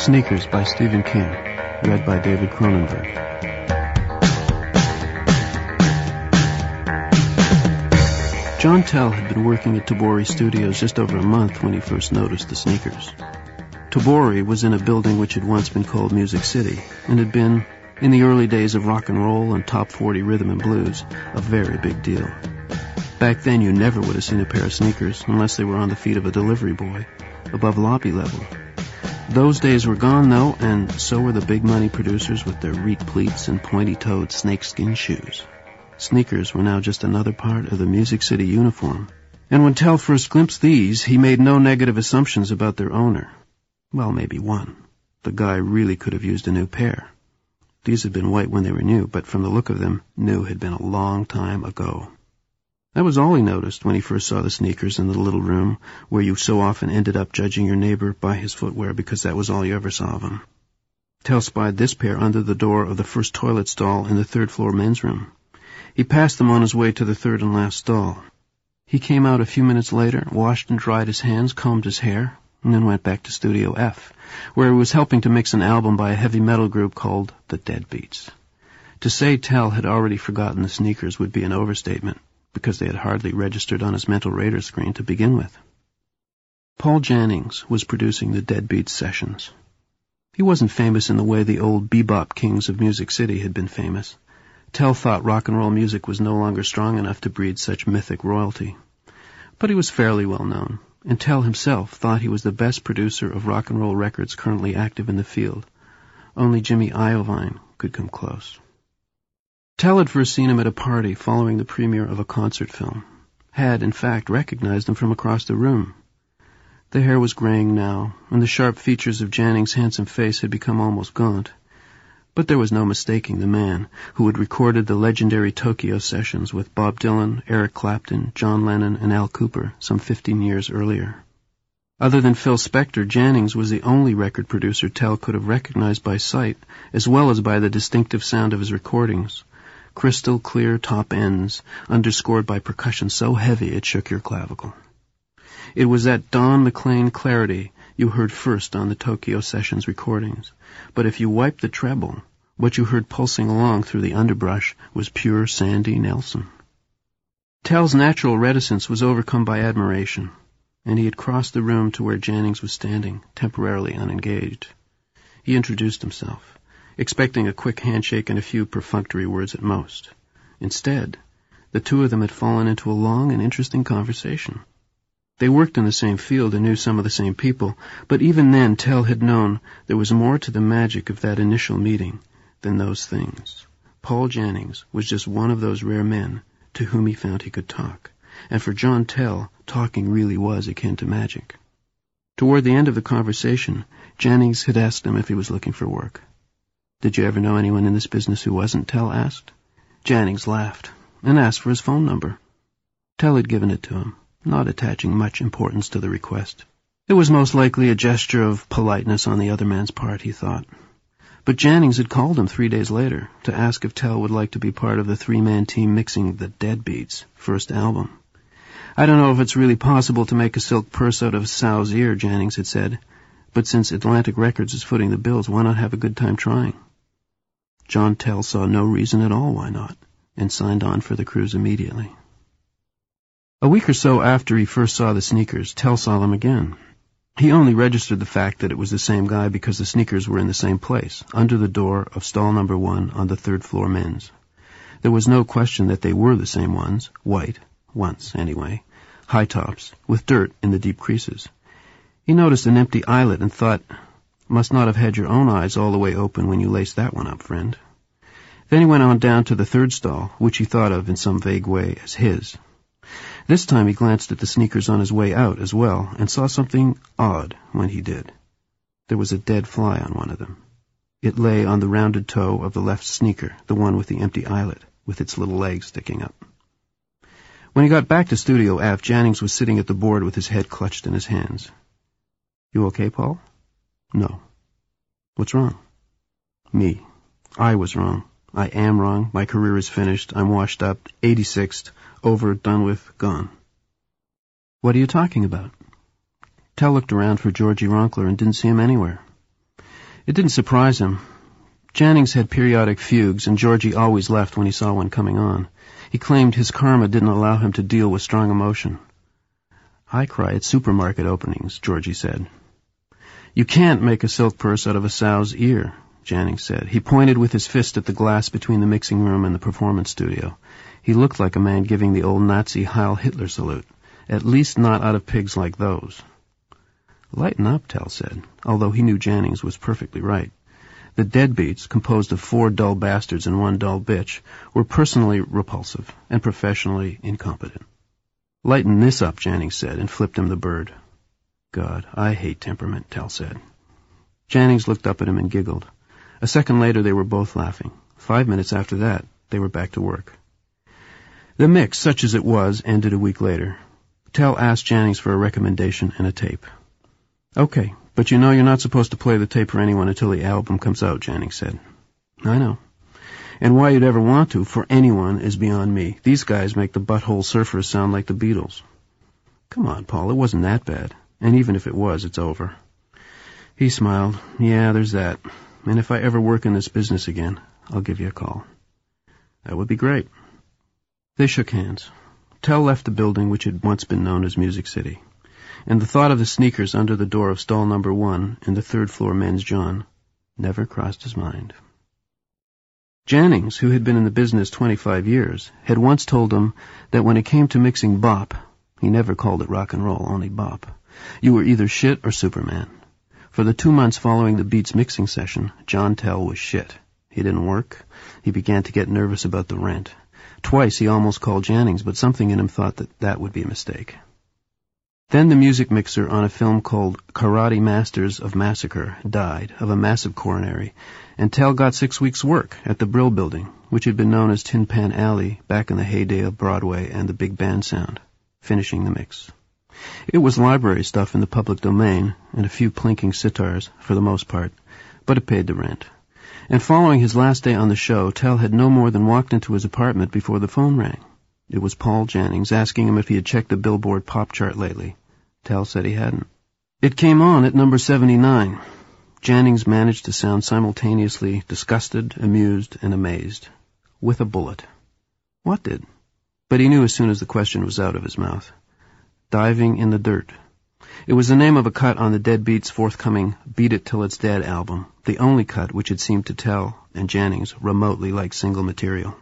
Sneakers by Stephen King, read by David Cronenberg. John Tell had been working at Tabori Studios just over a month when he first noticed the sneakers. Tabori was in a building which had once been called Music City, and had been, in the early days of rock and roll and top 40 rhythm and blues, a very big deal. Back then you never would have seen a pair of sneakers unless they were on the feet of a delivery boy, above lobby level. Those days were gone, though, and so were the big-money producers with their reed pleats and pointy-toed snakeskin shoes. Sneakers were now just another part of the Music City uniform. And when Tell first glimpsed these, he made no negative assumptions about their owner. Well, maybe one. The guy really could have used a new pair. These had been white when they were new, but from the look of them, new had been a long time ago. That was all he noticed when he first saw the sneakers in the little room where you so often ended up judging your neighbor by his footwear because that was all you ever saw of him. Tell spied this pair under the door of the first toilet stall in the third-floor men's room. He passed them on his way to the third and last stall. He came out a few minutes later, washed and dried his hands, combed his hair, and then went back to Studio F, where he was helping to mix an album by a heavy metal group called The Deadbeats. To say Tell had already forgotten the sneakers would be an overstatement, because they had hardly registered on his mental radar screen to begin with. Paul Jannings was producing the Deadbeats sessions. He wasn't famous in the way the old bebop kings of Music City had been famous. Tell thought rock and roll music was no longer strong enough to breed such mythic royalty. But he was fairly well known, and Tell himself thought he was the best producer of rock and roll records currently active in the field. Only Jimmy Iovine could come close. Tell had first seen him at a party following the premiere of a concert film. Had, in fact, recognized him from across the room. The hair was graying now, and the sharp features of Jannings' handsome face had become almost gaunt. But there was no mistaking the man who had recorded the legendary Tokyo sessions with Bob Dylan, Eric Clapton, John Lennon, and Al Kooper some 15 years earlier. Other than Phil Spector, Jannings was the only record producer Tell could have recognized by sight, as well as by the distinctive sound of his recordings. Crystal clear top ends, underscored by percussion so heavy it shook your clavicle. It was that Don McLean clarity you heard first on the Tokyo Sessions recordings, but if you wiped the treble, what you heard pulsing along through the underbrush was pure Sandy Nelson. Tell's natural reticence was overcome by admiration, and he had crossed the room to where Jannings was standing, temporarily unengaged. He introduced himself, expecting a quick handshake and a few perfunctory words at most. Instead, the two of them had fallen into a long and interesting conversation. They worked in the same field and knew some of the same people, but even then Tell had known there was more to the magic of that initial meeting than those things. Paul Jannings was just one of those rare men to whom he found he could talk, and for John Tell, talking really was akin to magic. Toward the end of the conversation, Jannings had asked him if he was looking for work. "Did you ever know anyone in this business who wasn't?" Tell asked. Jannings laughed and asked for his phone number. Tell had given it to him, not attaching much importance to the request. It was most likely a gesture of politeness on the other man's part, he thought. But Jannings had called him 3 days later to ask if Tell would like to be part of the three-man team mixing the Deadbeats' first album. "I don't know if it's really possible to make a silk purse out of a sow's ear," Jannings had said, "but since Atlantic Records is footing the bills, why not have a good time trying?" John Tell saw no reason at all why not, and signed on for the cruise immediately. A week or so after he first saw the sneakers, Tell saw them again. He only registered the fact that it was the same guy because the sneakers were in the same place, under the door of stall number 1 on the third-floor men's. There was no question that they were the same ones, white, once anyway, high tops, with dirt in the deep creases. He noticed an empty eyelet and thought, "Must not have had your own eyes all the way open when you laced that one up, friend." Then he went on down to the third stall, which he thought of in some vague way as his. This time he glanced at the sneakers on his way out as well, and saw something odd when he did. There was a dead fly on one of them. It lay on the rounded toe of the left sneaker, the one with the empty eyelet, with its little legs sticking up. When he got back to Studio F, Jannings was sitting at the board with his head clutched in his hands. "You okay, Paul?" "No." "What's wrong?" "Me. I was wrong. I am wrong. My career is finished. I'm washed up. 86th. Over, done with, gone." "What are you talking about?" Tell looked around for Georgie Ronkler and didn't see him anywhere. It didn't surprise him. Jannings had periodic fugues, and Georgie always left when he saw one coming on. He claimed his karma didn't allow him to deal with strong emotion. "I cry at supermarket openings," Georgie said. "You can't make a silk purse out of a sow's ear," Jannings said. He pointed with his fist at the glass between the mixing room and the performance studio. He looked like a man giving the old Nazi Heil Hitler salute. At least not out of pigs like those. "Lighten up," Tell said, although he knew Jannings was perfectly right. The deadbeats, composed of 4 dull bastards and 1 dull bitch, were personally repulsive and professionally incompetent. "Lighten this up," Jannings said, and flipped him the bird. "God, I hate temperament," Tell said. Jannings looked up at him and giggled. A second later they were both laughing. 5 minutes after that, they were back to work. The mix, such as it was, ended a week later. Tell asked Jannings for a recommendation and a tape. "Okay, but you know you're not supposed to play the tape for anyone until the album comes out," Jannings said. "I know. And why you'd ever want to, for anyone, is beyond me. These guys make the Butthole Surfers sound like the Beatles." "Come on, Paul, it wasn't that bad. And even if it was, it's over." He smiled. "Yeah, there's that. And if I ever work in this business again, I'll give you a call." "That would be great." They shook hands. Tell left the building which had once been known as Music City, and the thought of the sneakers under the door of stall number 1 in the 3rd-floor men's John never crossed his mind. Jannings, who had been in the business 25 years, had once told him that when it came to mixing bop, he never called it rock and roll, only bop, you were either shit or Superman. For the 2 months following the Beats mixing session, John Tell was shit. He didn't work. He began to get nervous about the rent. Twice he almost called Jannings, but something in him thought that would be a mistake. Then the music mixer on a film called Karate Masters of Massacre died of a massive coronary, and Tell got 6 weeks' work at the Brill Building, which had been known as Tin Pan Alley back in the heyday of Broadway and the big band sound, finishing the mix. It was library stuff in the public domain, and a few plinking sitars, for the most part, but it paid the rent. And following his last day on the show, Tell had no more than walked into his apartment before the phone rang. It was Paul Jannings asking him if he had checked the Billboard pop chart lately. Tell said he hadn't. It came on at number 79. Jannings managed to sound simultaneously disgusted, amused, and amazed. With a bullet. What did? But he knew as soon as the question was out of his mouth. Diving in the Dirt. It was the name of a cut on the Deadbeats' forthcoming Beat It Till It's Dead album, the only cut which had seemed to Tell and Jannings remotely like single material.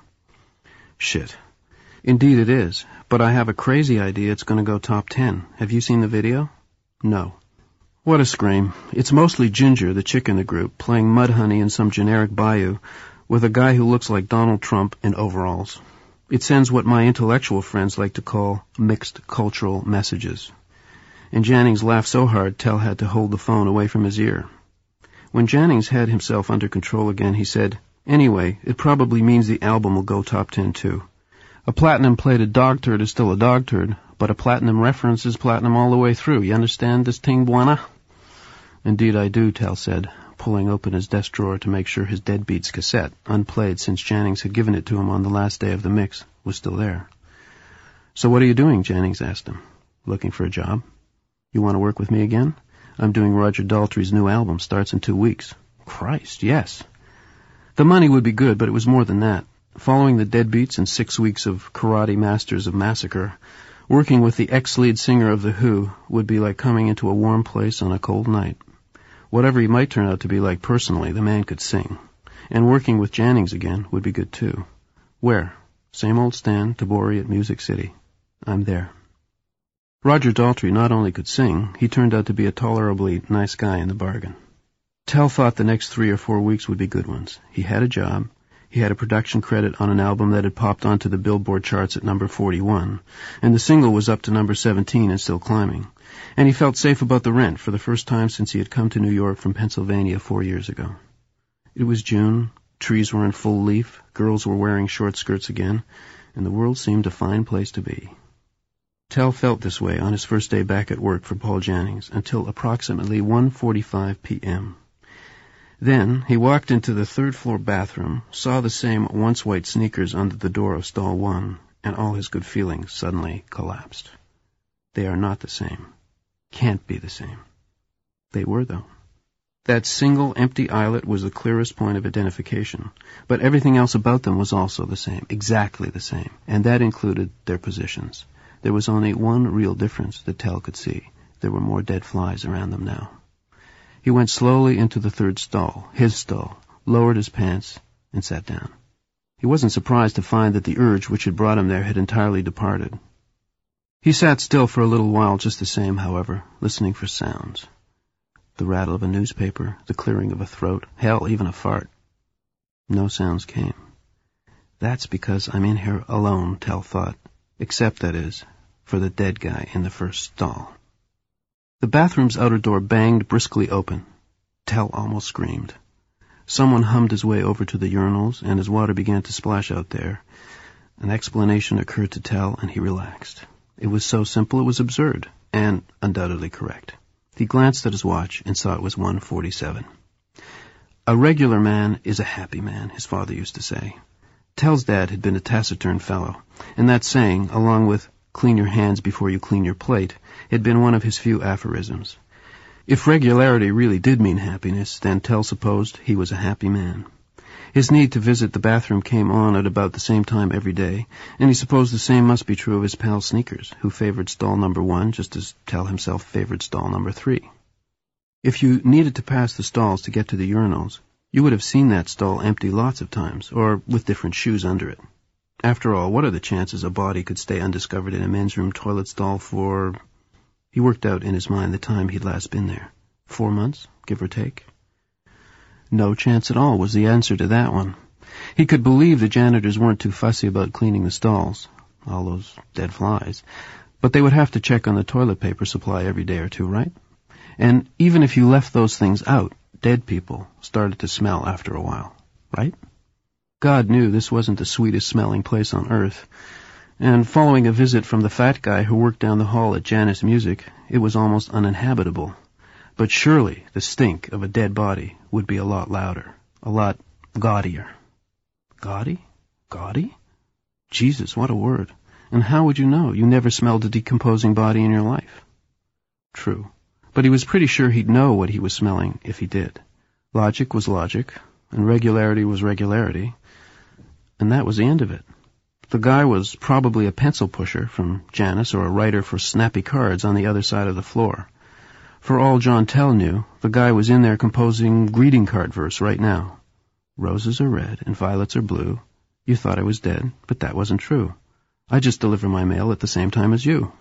Shit. Indeed it is, but I have a crazy idea it's going to go top 10. Have you seen the video? No. What a scream. It's mostly Ginger, the chick in the group, playing Mudhoney in some generic bayou with a guy who looks like Donald Trump in overalls. It sends what my intellectual friends like to call mixed cultural messages. And Jannings laughed so hard Tell had to hold the phone away from his ear. When Jannings had himself under control again, he said, "Anyway, it probably means the album will go top 10 too. A platinum-plated dog turd is still a dog turd, but a platinum reference is platinum all the way through. You understand this ting, buena?" "Indeed I do," Tell said, pulling open his desk drawer to make sure his Deadbeats cassette, unplayed since Jannings had given it to him on the last day of the mix, was still there. "So what are you doing?" Jannings asked him. "Looking for a job." "You want to work with me again? I'm doing Roger Daltrey's new album. Starts in 2 weeks. "Christ, yes." The money would be good, but it was more than that. Following the Deadbeats and 6 weeks of Karate Masters of Massacre, working with the ex-lead singer of The Who would be like coming into a warm place on a cold night. Whatever he might turn out to be like personally, the man could sing. And working with Jannings again would be good too. Where? Same old Stan, Tabori at Music City. I'm there. Roger Daltrey not only could sing, he turned out to be a tolerably nice guy in the bargain. Tell thought the next 3 or 4 weeks would be good ones. He had a job. He had a production credit on an album that had popped onto the Billboard charts at number 41, and the single was up to number 17 and still climbing. And he felt safe about the rent for the first time since he had come to New York from Pennsylvania 4 years ago. It was June, trees were in full leaf, girls were wearing short skirts again, and the world seemed a fine place to be. Tell felt this way on his first day back at work for Paul Jannings until approximately 1:45 p.m. Then he walked into the 3rd-floor bathroom, saw the same once-white sneakers under the door of stall 1, and all his good feelings suddenly collapsed. They are not the same. Can't be the same. They were, though. That single empty islet was the clearest point of identification, but everything else about them was also the same, exactly the same, and that included their positions. There was only one real difference that Tell could see. There were more dead flies around them now. He went slowly into the third stall, his stall, lowered his pants, and sat down. He wasn't surprised to find that the urge which had brought him there had entirely departed. He sat still for a little while just the same, however, listening for sounds. The rattle of a newspaper, the clearing of a throat, hell, even a fart. No sounds came. That's because I'm in here alone, Tell thought, except, that is, for the dead guy in the first stall. The bathroom's outer door banged briskly open. Tell almost screamed. Someone hummed his way over to the urinals, and as water began to splash out there, an explanation occurred to Tell, and he relaxed. It was so simple it was absurd, and undoubtedly correct. He glanced at his watch and saw it was 1:47. A regular man is a happy man, his father used to say. Tell's dad had been a taciturn fellow, and that saying, along with "clean your hands before you clean your plate," had been one of his few aphorisms. If regularity really did mean happiness, then Tell supposed he was a happy man. His need to visit the bathroom came on at about the same time every day, and he supposed the same must be true of his pal Sneakers, who favored stall number 1 just as Tell himself favored stall number 3. If you needed to pass the stalls to get to the urinals, you would have seen that stall empty lots of times, or with different shoes under it. After all, what are the chances a body could stay undiscovered in a men's room toilet stall for... He worked out in his mind the time he'd last been there. 4 months, give or take. No chance at all was the answer to that one. He could believe the janitors weren't too fussy about cleaning the stalls, all those dead flies, but they would have to check on the toilet paper supply every day or two, right? And even if you left those things out, dead people started to smell after a while, right? God knew this wasn't the sweetest smelling place on earth, and following a visit from the fat guy who worked down the hall at Janus Music, it was almost uninhabitable. But surely the stink of a dead body would be a lot louder, a lot gaudier. Gaudy? Gaudy? Jesus, what a word. And how would you know? You never smelled a decomposing body in your life. True. But he was pretty sure he'd know what he was smelling if he did. Logic was logic, and regularity was regularity, and that was the end of it. The guy was probably a pencil pusher from Janus or a writer for snappy cards on the other side of the floor. For all John Tell knew, the guy was in there composing greeting card verse right now. Roses are red and violets are blue. You thought I was dead, but that wasn't true. I just deliver my mail at the same time as you.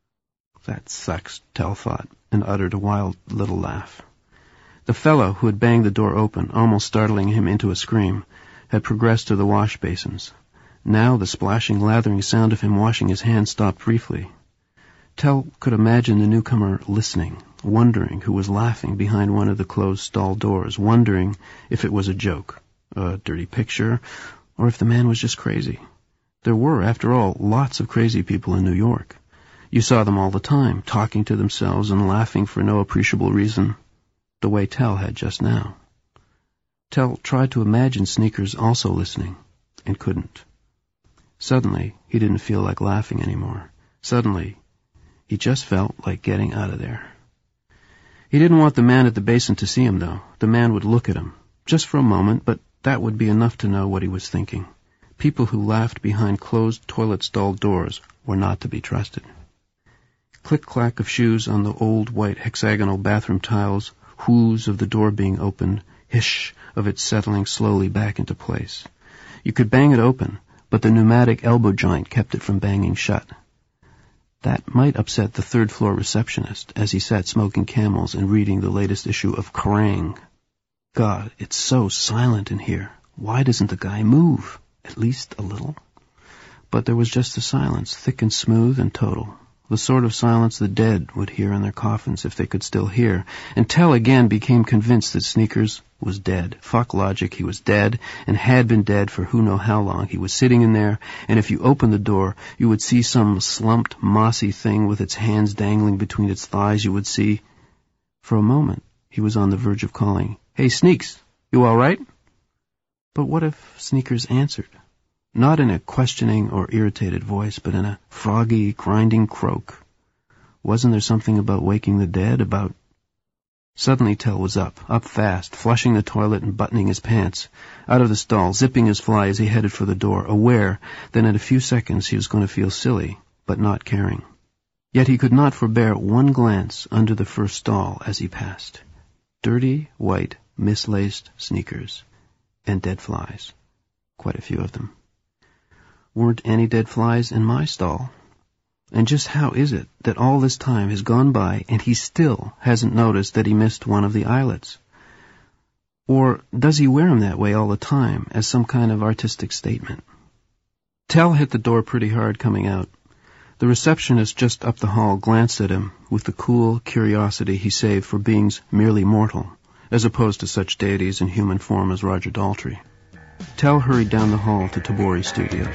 That sucks, Tell thought, and uttered a wild little laugh. The fellow who had banged the door open, almost startling him into a scream, had progressed to the wash basins. Now the splashing, lathering sound of him washing his hands stopped briefly. Tell could imagine the newcomer listening, wondering who was laughing behind one of the closed stall doors, wondering if it was a joke, a dirty picture, or if the man was just crazy. There were, after all, lots of crazy people in New York. You saw them all the time, talking to themselves and laughing for no appreciable reason, the way Tell had just now. Tell tried to imagine Sneakers also listening, and couldn't. Suddenly, he didn't feel like laughing anymore. Suddenly, he just felt like getting out of there. He didn't want the man at the basin to see him, though. The man would look at him, just for a moment, but that would be enough to know what he was thinking. People who laughed behind closed toilet stall doors were not to be trusted. Click-clack of shoes on the old white hexagonal bathroom tiles, whoos of the door being opened, hish of it settling slowly back into place. You could bang it open, but the pneumatic elbow joint kept it from banging shut. That might upset the third-floor receptionist as he sat smoking Camels and reading the latest issue of Kerrang! God, it's so silent in here. Why doesn't the guy move? At least a little. But there was just the silence, thick and smooth and total. The sort of silence the dead would hear in their coffins if they could still hear. And Tell again became convinced that Sneakers was dead. Fuck logic, he was dead, and had been dead for who know how long. He was sitting in there, and if you opened the door, you would see some slumped, mossy thing with its hands dangling between its thighs. You would see... For a moment, he was on the verge of calling, "Hey, Sneaks, you all right?" But what if Sneakers answered? Not in a questioning or irritated voice, but in a froggy, grinding croak. Wasn't there something about waking the dead, about... Suddenly Tell was up fast, flushing the toilet and buttoning his pants, out of the stall, zipping his fly as he headed for the door, aware that in a few seconds he was going to feel silly, but not caring. Yet he could not forbear one glance under the first stall as he passed. Dirty, white, mislaced sneakers. And dead flies. Quite a few of them. Weren't any dead flies in my stall? And just how is it that all this time has gone by and he still hasn't noticed that he missed one of the eyelets? Or does he wear them that way all the time as some kind of artistic statement? Tell hit the door pretty hard coming out. The receptionist just up the hall glanced at him with the cool curiosity he saved for beings merely mortal, as opposed to such deities in human form as Roger Daltrey. Tell hurried down the hall to Tabori Studios.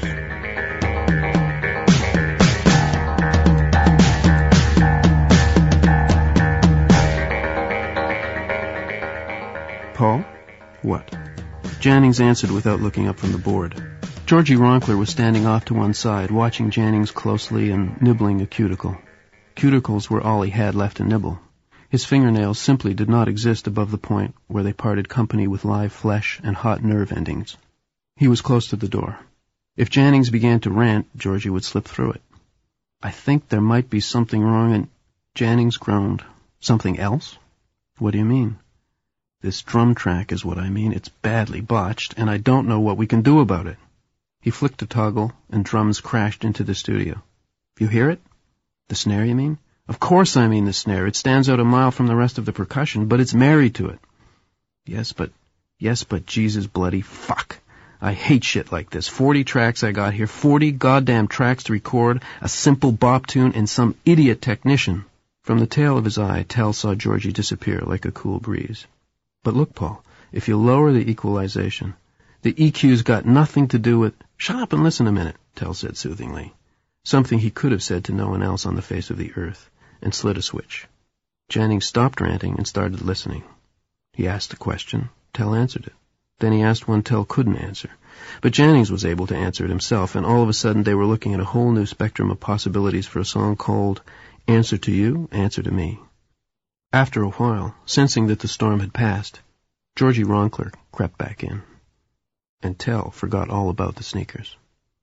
Paul? What? Jannings answered without looking up from the board. Georgie Ronkler was standing off to one side, watching Jannings closely and nibbling a cuticle. Cuticles were all he had left to nibble. His fingernails simply did not exist above the point where they parted company with live flesh and hot nerve endings. He was close to the door. If Jannings began to rant, Georgie would slip through it. I think there might be something wrong, and Jannings groaned. Something else? What do you mean? This drum track is what I mean. It's badly botched, and I don't know what we can do about it. He flicked a toggle, and drums crashed into the studio. You hear it? The snare, you mean? Of course I mean the snare. It stands out a mile from the rest of the percussion, but it's married to it. Yes, but Jesus bloody fuck. I hate shit like this. 40 tracks I got here, 40 goddamn tracks to record, a simple bop tune, and some idiot technician. From the tail of his eye, Tell saw Georgie disappear like a cool breeze. But look, Paul, if you lower the equalization, the EQ's got nothing to do with... Shut up and listen a minute, Tell said soothingly. Something he could have said to no one else on the face of the earth, and slid a switch. Jannings stopped ranting and started listening. He asked a question. Tell answered it. Then he asked one Tell couldn't answer. But Jannings was able to answer it himself, and all of a sudden they were looking at a whole new spectrum of possibilities for a song called Answer to You, Answer to Me. After a while, sensing that the storm had passed, Georgie Ronkler crept back in. And Tell forgot all about the sneakers.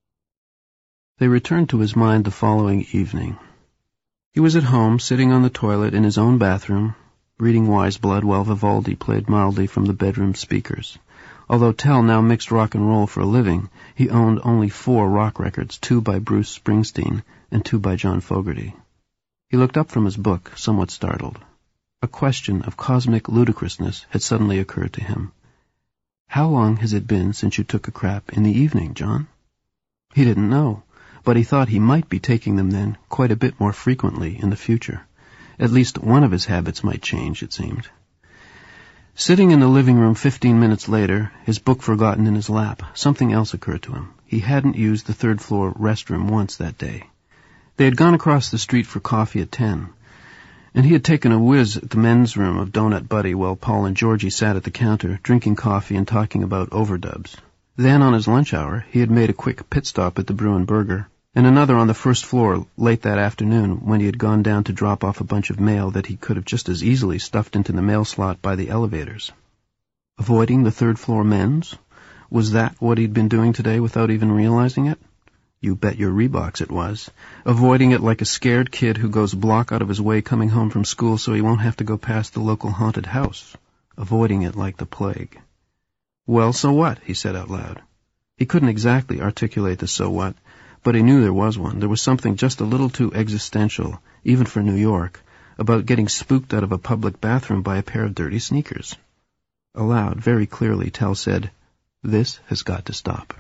They returned to his mind the following evening. He was at home, sitting on the toilet in his own bathroom, reading Wise Blood while Vivaldi played mildly from the bedroom speakers. Although Tell now mixed rock and roll for a living, he owned only 4 rock records, 2 by Bruce Springsteen and 2 by John Fogerty. He looked up from his book, somewhat startled. A question of cosmic ludicrousness had suddenly occurred to him. How long has it been since you took a crap in the evening, John? He didn't know, but he thought he might be taking them then quite a bit more frequently in the future. At least one of his habits might change, it seemed. Sitting in the living room 15 minutes later, his book forgotten in his lap, something else occurred to him. He hadn't used the third-floor restroom once that day. They had gone across the street for coffee at 10, and he had taken a whiz at the men's room of Donut Buddy while Paul and Georgie sat at the counter, drinking coffee and talking about overdubs. Then, on his lunch hour, he had made a quick pit stop at the Bruin Burger, and another on the first floor late that afternoon when he had gone down to drop off a bunch of mail that he could have just as easily stuffed into the mail slot by the elevators. Avoiding the third-floor men's? Was that what he'd been doing today without even realizing it? You bet your Reeboks it was. Avoiding it like a scared kid who goes a block out of his way coming home from school so he won't have to go past the local haunted house. Avoiding it like the plague. Well, so what? He said out loud. He couldn't exactly articulate the so what, but he knew there was one. There was something just a little too existential, even for New York, about getting spooked out of a public bathroom by a pair of dirty sneakers. Aloud, very clearly, Tell said, "This has got to stop."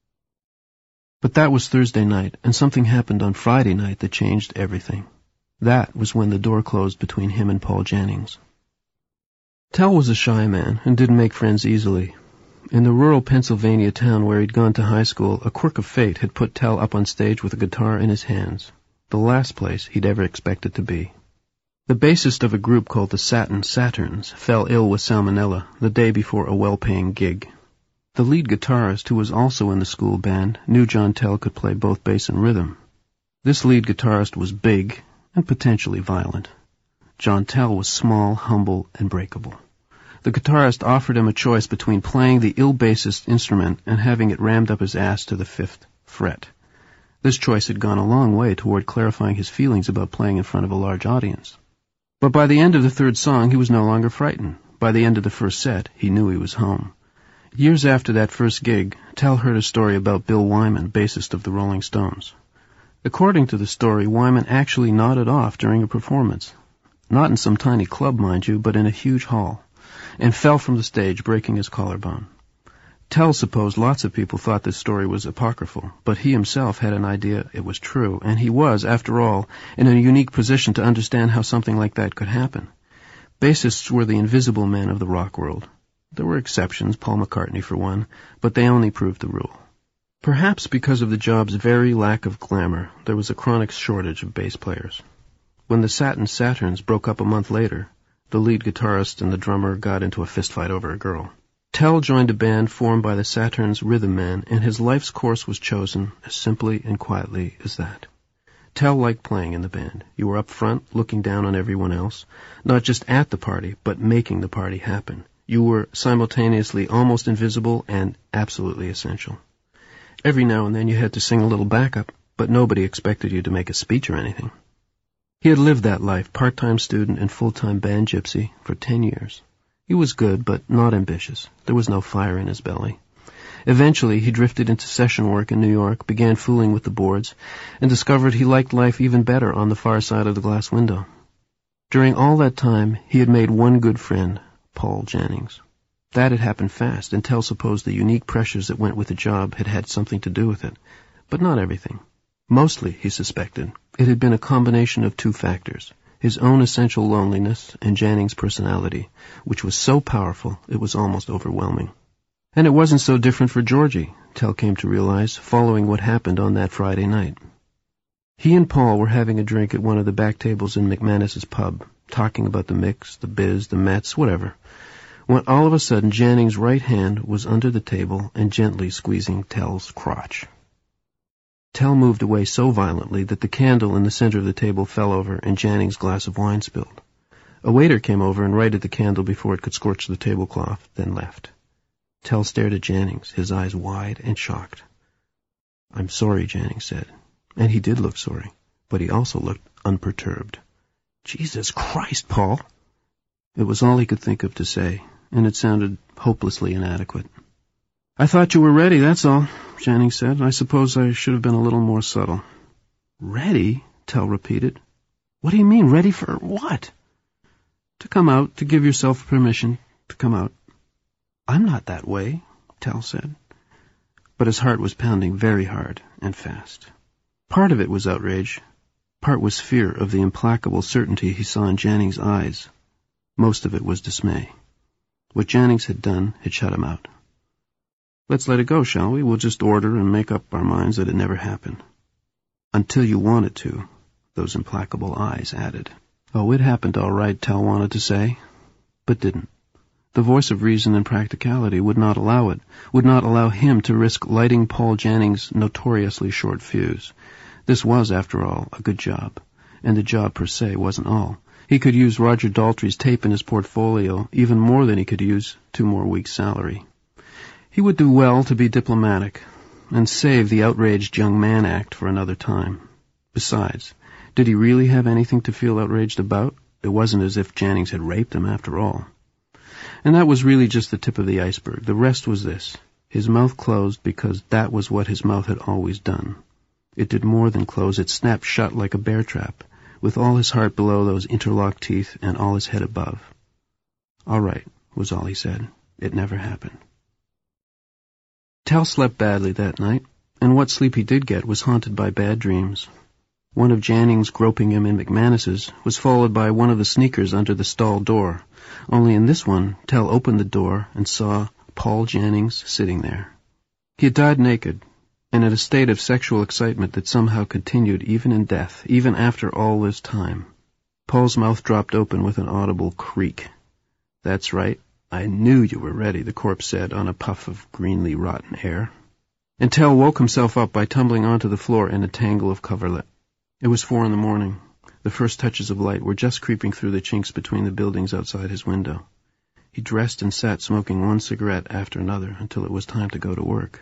But that was Thursday night, and something happened on Friday night that changed everything. That was when the door closed between him and Paul Jannings. Tell was a shy man and didn't make friends easily. In the rural Pennsylvania town where he'd gone to high school, a quirk of fate had put Tell up on stage with a guitar in his hands, the last place he'd ever expected to be. The bassist of a group called the Satin Saturns fell ill with salmonella the day before a well-paying gig. The lead guitarist, who was also in the school band, knew John Tell could play both bass and rhythm. This lead guitarist was big and potentially violent. John Tell was small, humble, and breakable. The guitarist offered him a choice between playing the ill-bassist instrument and having it rammed up his ass to the 5th fret. This choice had gone a long way toward clarifying his feelings about playing in front of a large audience. But by the end of the 3rd song, he was no longer frightened. By the end of the 1st set, he knew he was home. Years after that first gig, Tell heard a story about Bill Wyman, bassist of the Rolling Stones. According to the story, Wyman actually nodded off during a performance. Not in some tiny club, mind you, but in a huge hall, and fell from the stage, breaking his collarbone. Tell supposed lots of people thought this story was apocryphal, but he himself had an idea it was true, and he was, after all, in a unique position to understand how something like that could happen. Bassists were the invisible men of the rock world. There were exceptions, Paul McCartney for one, but they only proved the rule. Perhaps because of the job's very lack of glamour, there was a chronic shortage of bass players. When the Satin Saturns broke up a month later, the lead guitarist and the drummer got into a fistfight over a girl. Tell joined a band formed by the Saturns' rhythm man, and his life's course was chosen as simply and quietly as that. Tell liked playing in the band. You were up front, looking down on everyone else, not just at the party, but making the party happen. You were simultaneously almost invisible and absolutely essential. Every now and then you had to sing a little backup, but nobody expected you to make a speech or anything. He had lived that life, part-time student and full-time band gypsy, for 10 years. He was good, but not ambitious. There was no fire in his belly. Eventually, he drifted into session work in New York, began fooling with the boards, and discovered he liked life even better on the far side of the glass window. During all that time, he had made one good friend, Paul Jennings. That had happened fast, and Tell supposed the unique pressures that went with the job had had something to do with it. But not everything. Mostly, he suspected, it had been a combination of 2 factors. His own essential loneliness and Jennings' personality, which was so powerful it was almost overwhelming. And it wasn't so different for Georgie, Tell came to realize, following what happened on that Friday night. He and Paul were having a drink at one of the back tables in McManus's pub, talking about the Mix, the Biz, the Mets, whatever, when all of a sudden Jennings' right hand was under the table and gently squeezing Tell's crotch. Tell moved away so violently that the candle in the center of the table fell over and Jennings' glass of wine spilled. A waiter came over and righted the candle before it could scorch the tablecloth, then left. Tell stared at Jennings, his eyes wide and shocked. "I'm sorry," Jennings said. And he did look sorry, but he also looked unperturbed. "Jesus Christ, Paul!" It was all he could think of to say, and it sounded hopelessly inadequate. "I thought you were ready, that's all," Jennings said. "I suppose I should have been a little more subtle." "Ready?" Tell repeated. "What do you mean, ready for what?" "To come out, to give yourself permission to come out." "I'm not that way," Tell said. But his heart was pounding very hard and fast. Part of it was outrage. Part was fear of the implacable certainty he saw in Jennings' eyes. Most of it was dismay. What Jennings had done had shut him out. "Let's let it go, shall we? We'll just order and make up our minds that it never happened." "Until you want it to," those implacable eyes added. Oh, it happened all right, Tell wanted to say, but didn't. The voice of reason and practicality would not allow it, would not allow him to risk lighting Paul Jennings' notoriously short fuse. This was, after all, a good job, and the job per se wasn't all. He could use Roger Daltrey's tape in his portfolio even more than he could use 2 more weeks' salary. He would do well to be diplomatic and save the outraged young man act for another time. Besides, did he really have anything to feel outraged about? It wasn't as if Jennings had raped him after all. And that was really just the tip of the iceberg. The rest was this. His mouth closed because that was what his mouth had always done. It did more than close. It snapped shut like a bear trap, with all his heart below those interlocked teeth and all his head above. "All right," was all he said. It never happened. Tell slept badly that night, and what sleep he did get was haunted by bad dreams. One of Jennings groping him in McManus's was followed by one of the sneakers under the stall door. Only in this one, Tell opened the door and saw Paul Jennings sitting there. He had died naked, and in a state of sexual excitement that somehow continued even in death, even after all this time. Paul's mouth dropped open with an audible creak. "That's right. I knew you were ready," the corpse said on a puff of greenly rotten air. And Tell woke himself up by tumbling onto the floor in a tangle of coverlet. It was 4 a.m. The first touches of light were just creeping through the chinks between the buildings outside his window. He dressed and sat smoking one cigarette after another until it was time to go to work.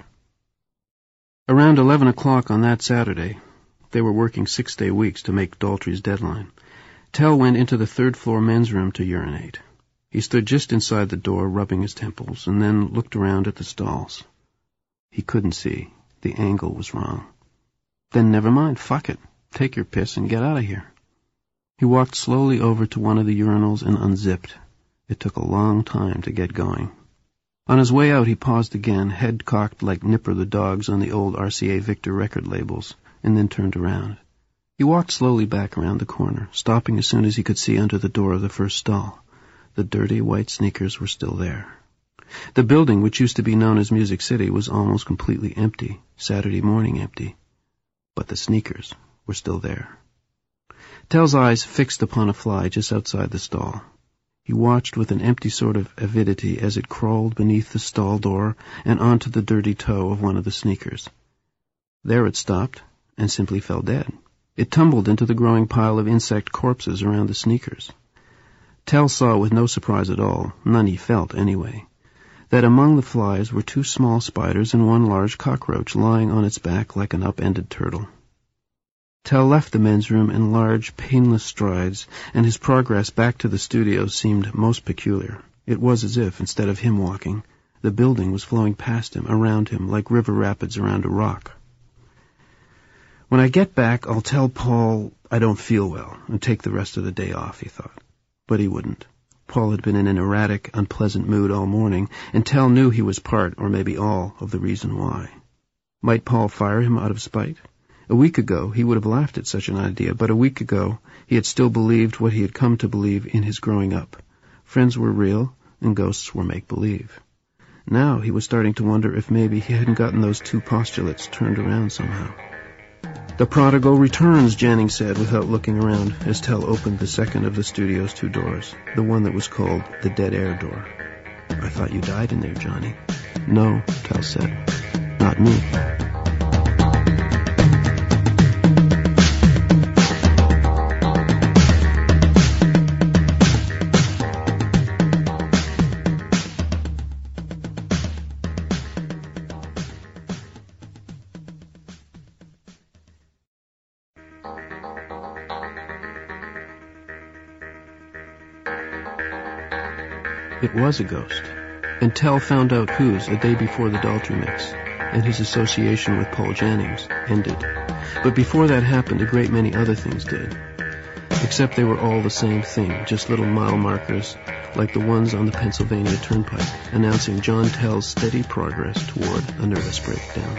Around 11 o'clock on that Saturday, they were working 6-day weeks to make Daltrey's deadline, Tell went into the third-floor men's room to urinate. He stood just inside the door, rubbing his temples, and then looked around at the stalls. He couldn't see. The angle was wrong. Then never mind, fuck it. Take your piss and get out of here. He walked slowly over to one of the urinals and unzipped. It took a long time to get going. On his way out, he paused again, head cocked like Nipper the dogs on the old RCA Victor record labels, and then turned around. He walked slowly back around the corner, stopping as soon as he could see under the door of the first stall. The dirty white sneakers were still there. The building, which used to be known as Music City, was almost completely empty, Saturday morning empty. But the sneakers were still there. Tell's eyes fixed upon a fly just outside the stall. He watched with an empty sort of avidity as it crawled beneath the stall door and onto the dirty toe of one of the sneakers. There it stopped and simply fell dead. It tumbled into the growing pile of insect corpses around the sneakers. Tell saw with no surprise at all, none he felt anyway, that among the flies were 2 small spiders and 1 large cockroach lying on its back like an upended turtle. Tell left the men's room in large, painless strides, and his progress back to the studio seemed most peculiar. It was as if, instead of him walking, the building was flowing past him, around him, like river rapids around a rock. When I get back, I'll tell Paul I don't feel well and take the rest of the day off, he thought. But he wouldn't. Paul had been in an erratic, unpleasant mood all morning, and Tell knew he was part, or maybe all, of the reason why. Might Paul fire him out of spite? A week ago, he would have laughed at such an idea, but a week ago, he had still believed what he had come to believe in his growing up. Friends were real, and ghosts were make-believe. Now he was starting to wonder if maybe he hadn't gotten those 2 postulates turned around somehow. "The prodigal returns," Jennings said without looking around, as Tell opened the second of the studio's 2 doors, the one that was called the dead air door. "I thought you died in there, Johnny." "No," Tell said. "Not me." It was a ghost, and Tell found out whose a day before the Daltrey mix, and his association with Paul Jennings ended. But before that happened, a great many other things did. Except they were all the same thing, just little mile markers, like the ones on the Pennsylvania Turnpike, announcing John Tell's steady progress toward a nervous breakdown.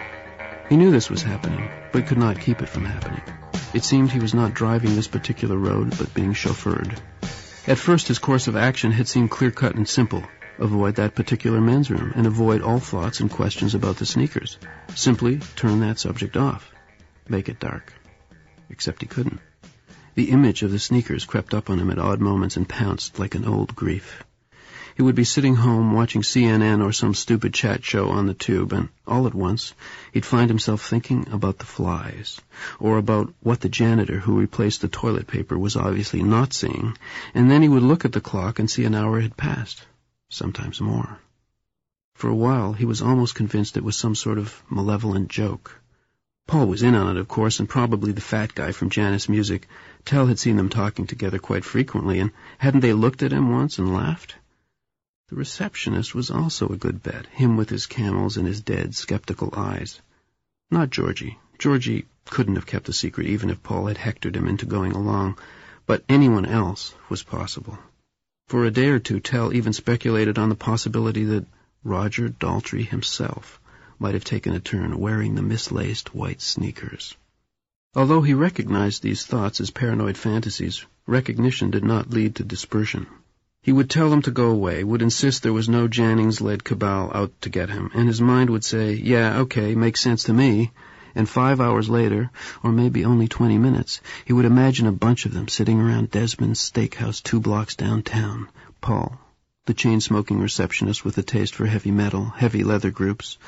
He knew this was happening, but could not keep it from happening. It seemed he was not driving this particular road, but being chauffeured. At first his course of action had seemed clear-cut and simple. Avoid that particular men's room, and avoid all thoughts and questions about the sneakers. Simply turn that subject off. Make it dark. Except he couldn't. The image of the sneakers crept up on him at odd moments and pounced like an old grief. He would be sitting home watching CNN or some stupid chat show on the tube, and all at once he'd find himself thinking about the flies, or about what the janitor who replaced the toilet paper was obviously not seeing, and then he would look at the clock and see an hour had passed, sometimes more. For a while he was almost convinced it was some sort of malevolent joke. Paul was in on it, of course, and probably the fat guy from Janus Music. Tell had seen them talking together quite frequently, and hadn't they looked at him once and laughed? The receptionist was also a good bet, him with his camels and his dead, skeptical eyes. Not Georgie. Georgie couldn't have kept a secret even if Paul had hectored him into going along, but anyone else was possible. For a day or 2, Tell even speculated on the possibility that Roger Daltrey himself might have taken a turn wearing the mislaced white sneakers. Although he recognized these thoughts as paranoid fantasies, recognition did not lead to dispersion. He would tell them to go away, would insist there was no Jennings-led cabal out to get him, and his mind would say, "Yeah, okay, makes sense to me," and 5 hours later, or maybe only 20 minutes, he would imagine a bunch of them sitting around Desmond's Steakhouse 2 blocks downtown. Paul, the chain-smoking receptionist with a taste for heavy metal, heavy leather groups,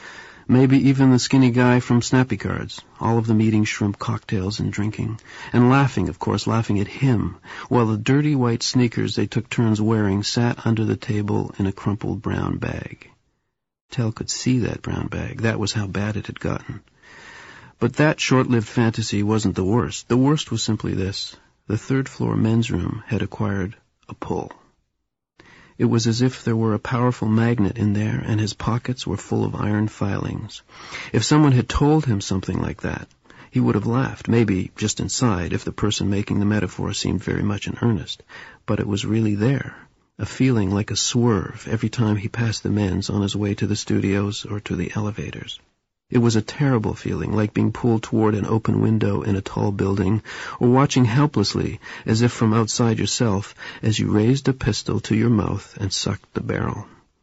Maybe even the skinny guy from Snappy Cards, all of them eating shrimp cocktails and drinking, and laughing, of course, laughing at him, while the dirty white sneakers they took turns wearing sat under the table in a crumpled brown bag. Tell could see that brown bag. That was how bad it had gotten. But that short-lived fantasy wasn't the worst. The worst was simply this. The third-floor men's room had acquired a pull. It was as if there were a powerful magnet in there, and his pockets were full of iron filings. If someone had told him something like that, he would have laughed, maybe just inside, if the person making the metaphor seemed very much in earnest. But it was really there, a feeling like a swerve every time he passed the men's on his way to the studios or to the elevators. It was a terrible feeling, like being pulled toward an open window in a tall building, or watching helplessly, as if from outside yourself, as you raised a pistol to your mouth and sucked the barrel.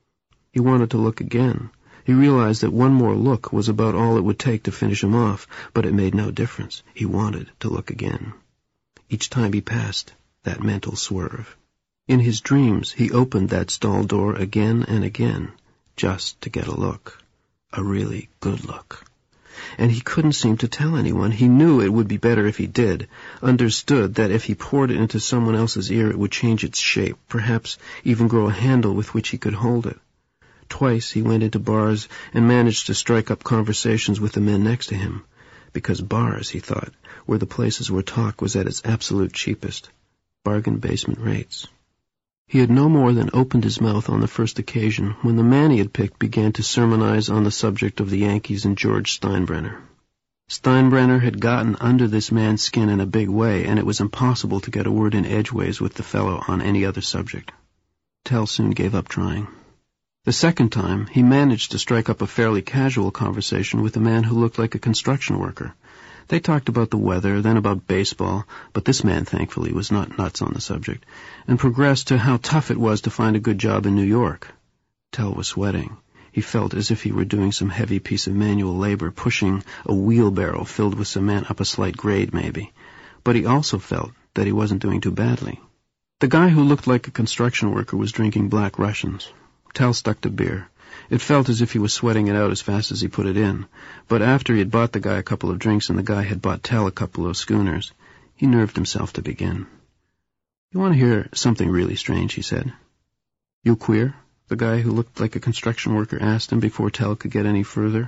He wanted to look again. He realized that one more look was about all it would take to finish him off, but it made no difference. He wanted to look again. Each time he passed that mental swerve. In his dreams, he opened that stall door again and again, just to get a look. A really good look. And he couldn't seem to tell anyone. He knew it would be better if he did, understood that if he poured it into someone else's ear it would change its shape, perhaps even grow a handle with which he could hold it. Twice he went into bars and managed to strike up conversations with the men next to him, because bars, he thought, were the places where talk was at its absolute cheapest. Bargain basement rates. He had no more than opened his mouth on the first occasion when the man he had picked began to sermonize on the subject of the Yankees and George Steinbrenner. Steinbrenner had gotten under this man's skin in a big way, and it was impossible to get a word in edgeways with the fellow on any other subject. Tell soon gave up trying. The second time, he managed to strike up a fairly casual conversation with a man who looked like a construction worker. They talked about the weather, then about baseball, but this man, thankfully, was not nuts on the subject, and progressed to how tough it was to find a good job in New York. Tell was sweating. He felt as if he were doing some heavy piece of manual labor, pushing a wheelbarrow filled with cement up a slight grade, maybe. But he also felt that he wasn't doing too badly. The guy who looked like a construction worker was drinking Black Russians. Tell stuck to beer. It felt as if he was sweating it out as fast as he put it in, but after he had bought the guy a couple of drinks and the guy had bought Tell a couple of schooners, he nerved himself to begin. "You want to hear something really strange?" he said. "You queer?" the guy who looked like a construction worker asked him before Tell could get any further.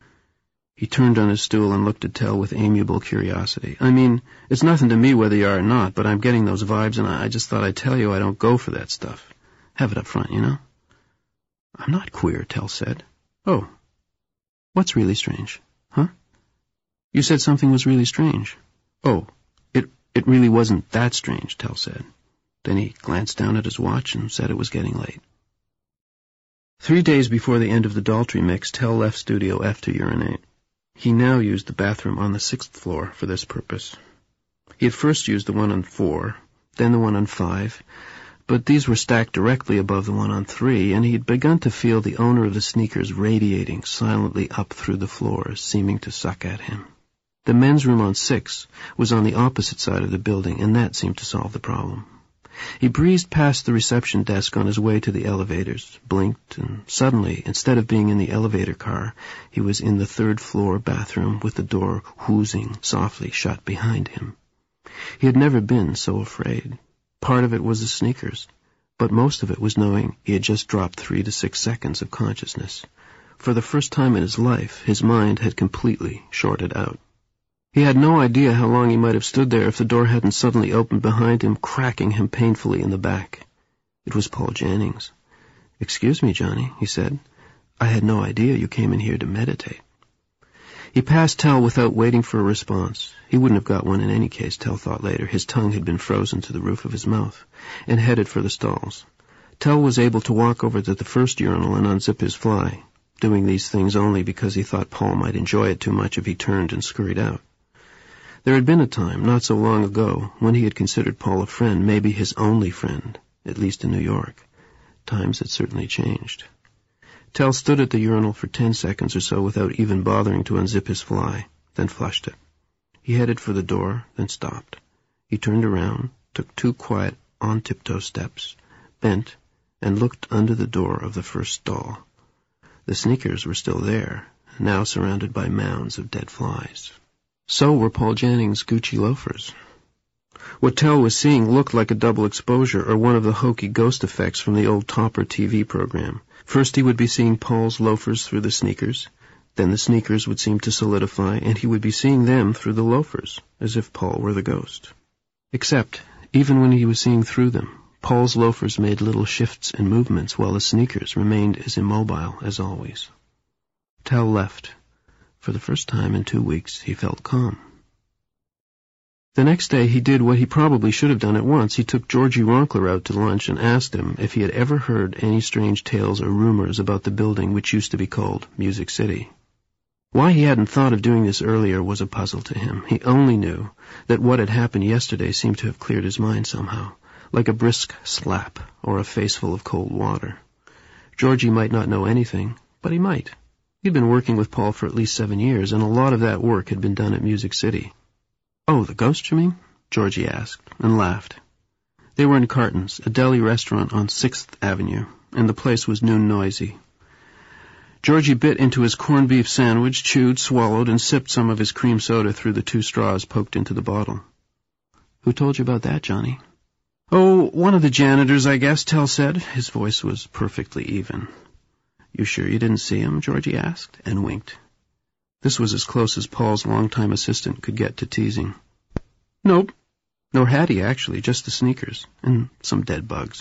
He turned on his stool and looked at Tell with amiable curiosity. "I mean, it's nothing to me whether you are or not, but I'm getting those vibes and I just thought I'd tell you I don't go for that stuff. Have it up front, you know?" "I'm not queer," Tell said. "Oh. What's really strange? Huh? You said something was really strange." "Oh, it really wasn't that strange," Tell said. Then he glanced down at his watch and said it was getting late. 3 days before the end of the Daltrey mix, Tell left Studio F to urinate. He now used the bathroom on the 6th floor for this purpose. He had first used the one on 4, then the one on 5, but these were stacked directly above the one on 3, and he had begun to feel the owner of the sneakers radiating silently up through the floors, seeming to suck at him. The men's room on 6 was on the opposite side of the building, and that seemed to solve the problem. He breezed past the reception desk on his way to the elevators, blinked, and suddenly, instead of being in the elevator car, he was in the 3rd floor bathroom with the door whoozing softly shut behind him. He had never been so afraid. Part of it was the sneakers, but most of it was knowing he had just dropped 3 to 6 seconds of consciousness. For the first time in his life, his mind had completely shorted out. He had no idea how long he might have stood there if the door hadn't suddenly opened behind him, cracking him painfully in the back. It was Paul Jannings. "Excuse me, Johnny," he said. "I had no idea you came in here to meditate." He passed Tell without waiting for a response. He wouldn't have got one in any case, Tell thought later. His tongue had been frozen to the roof of his mouth, and headed for the stalls. Tell was able to walk over to the first urinal and unzip his fly, doing these things only because he thought Paul might enjoy it too much if he turned and scurried out. There had been a time, not so long ago, when he had considered Paul a friend, maybe his only friend, at least in New York. Times had certainly changed. Tell stood at the urinal for 10 seconds or so without even bothering to unzip his fly, then flushed it. He headed for the door, then stopped. He turned around, took 2 quiet, on-tiptoe steps, bent, and looked under the door of the first stall. The sneakers were still there, now surrounded by mounds of dead flies. So were Paul Janning's Gucci loafers. What Tell was seeing looked like a double exposure or one of the hokey ghost effects from the old Topper TV program. First he would be seeing Paul's loafers through the sneakers, then the sneakers would seem to solidify, and he would be seeing them through the loafers, as if Paul were the ghost. Except, even when he was seeing through them, Paul's loafers made little shifts and movements while the sneakers remained as immobile as always. Tell left. For the first time in 2 weeks, he felt calm. The next day he did what he probably should have done at once. He took Georgie Ronkler out to lunch and asked him if he had ever heard any strange tales or rumors about the building which used to be called Music City. Why he hadn't thought of doing this earlier was a puzzle to him. He only knew that what had happened yesterday seemed to have cleared his mind somehow, like a brisk slap or a faceful of cold water. Georgie might not know anything, but he might. He'd been working with Paul for at least 7 years, and a lot of that work had been done at Music City. "Oh, the ghost, you mean?" Georgie asked, and laughed. They were in Carton's, a deli restaurant on 6th Avenue, and the place was noon noisy. Georgie bit into his corned beef sandwich, chewed, swallowed, and sipped some of his cream soda through the 2 straws poked into the bottle. "Who told you about that, Johnny?" "Oh, one of the janitors, I guess," Tell said. His voice was perfectly even. "You sure you didn't see him?" Georgie asked, and winked. This was as close as Paul's longtime assistant could get to teasing. "Nope. Nor had he, actually, just the sneakers, and some dead bugs."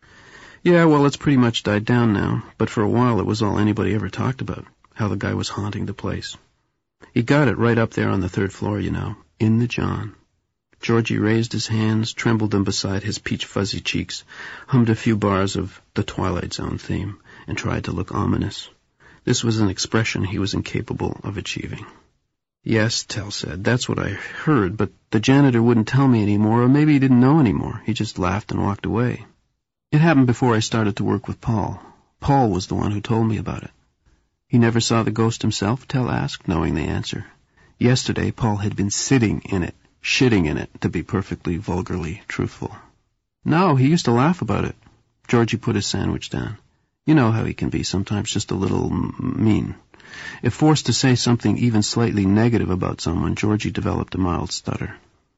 "Yeah, well, it's pretty much died down now, but for a while it was all anybody ever talked about, how the guy was haunting the place. He got it right up there on the 3rd floor, you know, in the John." Georgie raised his hands, trembled them beside his peach-fuzzy cheeks, hummed a few bars of the Twilight Zone theme, and tried to look ominous. This was an expression he was incapable of achieving. "Yes," Tell said, "that's what I heard, but the janitor wouldn't tell me anymore, or maybe he didn't know anymore. He just laughed and walked away. It happened before I started to work with Paul. Paul was the one who told me about it." "He never saw the ghost himself?" Tell asked, knowing the answer. Yesterday, Paul had been sitting in it, shitting in it, to be perfectly vulgarly truthful. "No, he used to laugh about it." Georgie put his sandwich down. You know how he can be sometimes, just a little mean. If forced to say something even slightly negative about someone, Georgie developed a mild stutter.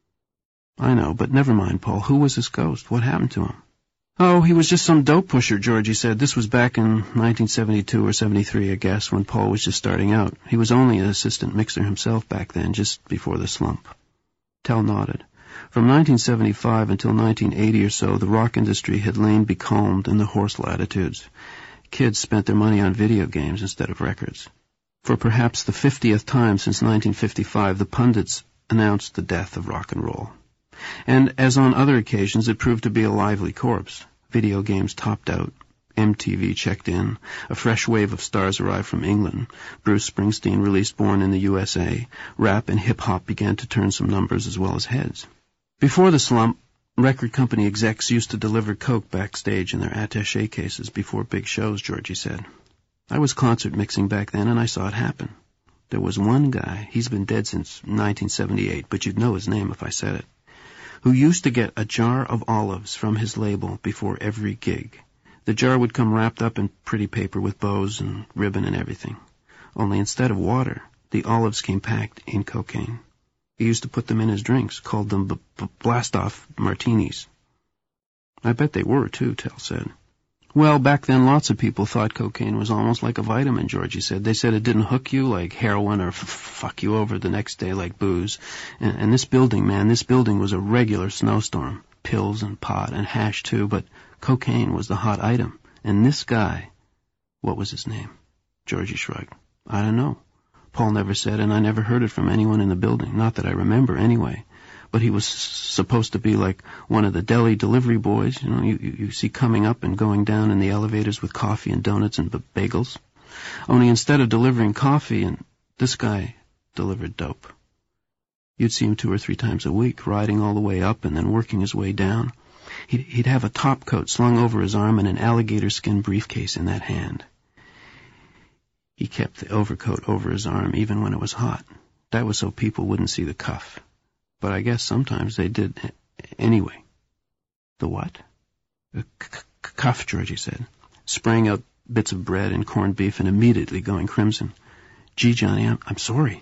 "I know, but never mind, Paul. Who was this ghost? What happened to him?" "Oh, he was just some dope pusher," Georgie said. "This was back in 1972 or 73, I guess, when Paul was just starting out. He was only an assistant mixer himself back then, just before the slump." Tell nodded. From 1975 until 1980 or so, the rock industry had lain becalmed in the horse latitudes. Kids spent their money on video games instead of records. For perhaps the 50th time since 1955, the pundits announced the death of rock and roll. And as on other occasions, it proved to be a lively corpse. Video games topped out. MTV checked in. A fresh wave of stars arrived from England. Bruce Springsteen released Born in the USA. Rap and hip-hop began to turn some numbers as well as heads. Before the slump, record company execs used to deliver coke backstage in their attaché cases before big shows, Georgie said. "I was concert mixing back then, and I saw it happen. There was one guy, he's been dead since 1978, but you'd know his name if I said it, who used to get a jar of olives from his label before every gig. The jar would come wrapped up in pretty paper with bows and ribbon and everything. Only instead of water, the olives came packed in cocaine. He used to put them in his drinks, called them blast-off martinis." "I bet they were, too," Tell said. "Well, back then lots of people thought cocaine was almost like a vitamin," Georgie said. "They said it didn't hook you like heroin or fuck you over the next day like booze. And this building, man, this building was a regular snowstorm. Pills and pot and hash, too, but cocaine was the hot item. And this guy—" "What was his name?" Georgie shrugged. "I don't know. Paul never said, and I never heard it from anyone in the building, not that I remember anyway. But he was supposed to be like one of the deli delivery boys, you know, you see coming up and going down in the elevators with coffee and donuts and bagels. Only instead of delivering coffee, and this guy delivered dope. You'd see him 2 or 3 times a week, riding all the way up and then working his way down. He'd have a top coat slung over his arm and an alligator skin briefcase in that hand. He kept the overcoat over his arm even when it was hot. That was so people wouldn't see the cuff. But I guess sometimes they did anyway." "The what?" "The cuff," Georgie said, spraying out bits of bread and corned beef and immediately going crimson. Gee, Johnny, I'm sorry.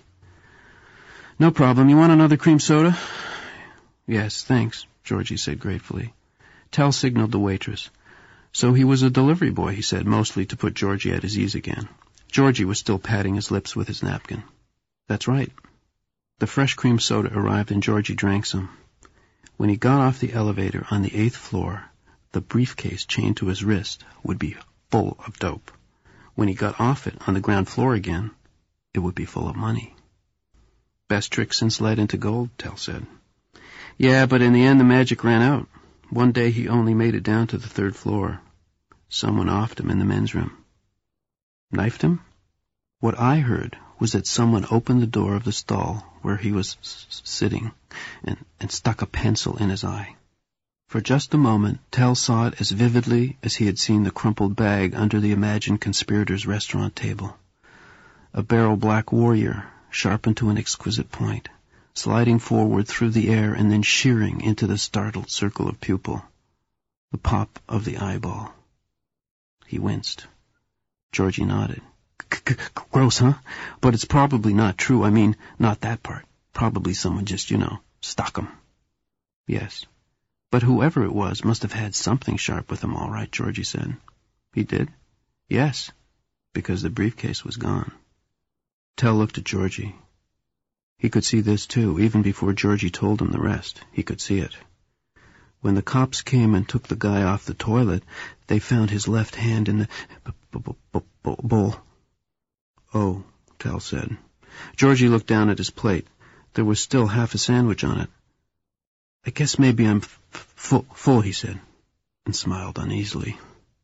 No problem. You want another cream soda? Yes, thanks, Georgie said gratefully. Tell signaled the waitress. So he was a delivery boy, he said, mostly to put Georgie at his ease again. Georgie was still patting his lips with his napkin. That's right. The fresh cream soda arrived and Georgie drank some. When he got off the elevator on the 8th floor, the briefcase chained to his wrist would be full of dope. When he got off it on the ground floor again, it would be full of money. Best trick since lead into gold, Tell said. Yeah, but in the end the magic ran out. One day he only made it down to the 3rd floor. Someone offed him in the men's room. Knifed him? What I heard was that someone opened the door of the stall where he was sitting and stuck a pencil in his eye. For just a moment, Tell saw it as vividly as he had seen the crumpled bag under the imagined conspirators' restaurant table. A barrel-black warrior, sharpened to an exquisite point, sliding forward through the air and then shearing into the startled circle of pupil. The pop of the eyeball. He winced. Georgie nodded. Gross, huh? But it's probably not true. I mean, not that part. Probably someone just, stuck him. Yes. But whoever it was must have had something sharp with him, all right, Georgie said. He did? Yes, because the briefcase was gone. Tell looked at Georgie. He could see this, too, even before Georgie told him the rest. He could see it. When the cops came and took the guy off the toilet, they found his left hand in the bowl. Oh, Tell said. Georgie looked down at his plate. There was still half a sandwich on it. I guess maybe I'm full, he said, and smiled uneasily.